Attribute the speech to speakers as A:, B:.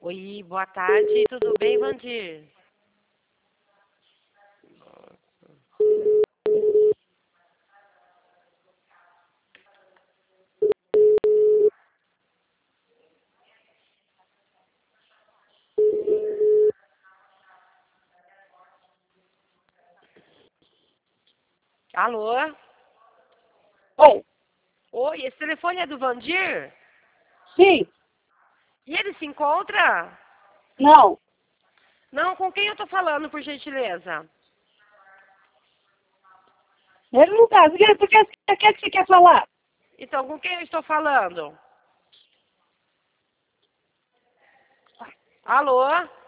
A: Oi, boa tarde, tudo bem, Vandir? Alô?
B: Oi,
A: Oi, esse telefone é do Vandir?
B: sim,
A: E ele se encontra?
B: não,
A: Não, com quem eu tô falando, por gentileza?
B: ele não tá. Por que você quer falar?
A: Então, com quem eu estou falando? Alô?